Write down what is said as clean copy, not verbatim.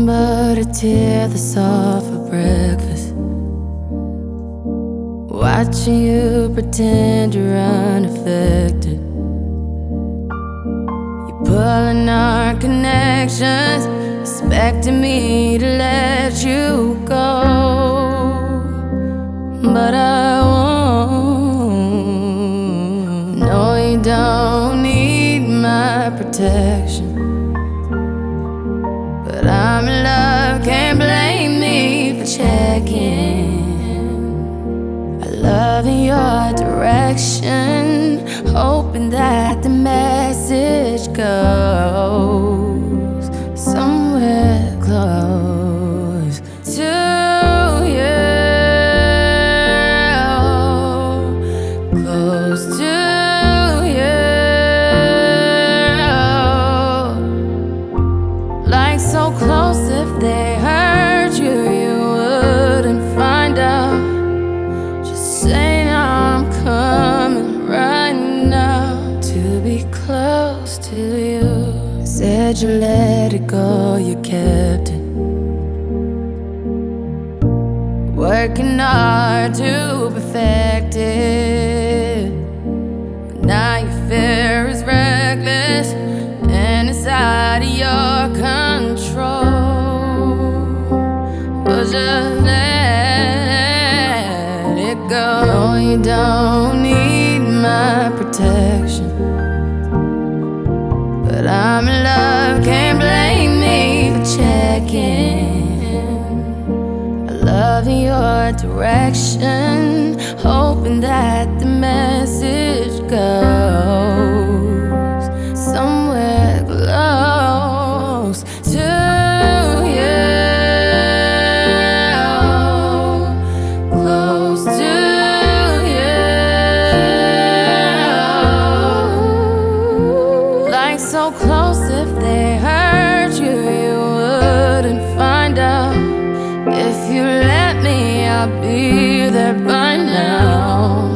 but a tear that's all for breakfast. Watching you pretend you're unaffected. You're pulling our connections, expecting me to let you go, but I won't. No, you don't need my protection, but I'm in love, can't blame me for checking. I love in your direction, hoping that the message goes somewhere close to you, close to you, like so close. If they hurt you, you wouldn't find out. Just say I'm coming right now to be close to you. Said you let it go, you kept it. Working hard to perfect it, but now your fear is reckless and it's out of your control. Well, just let it go. No, you don't need my protection, but I'm in love, can't blame me for checking. I love in your direction, hoping that the message goes somewhere close to you, close to you, like so close. If they hurt you, you wouldn't find out. If you let me, I'll be there by now.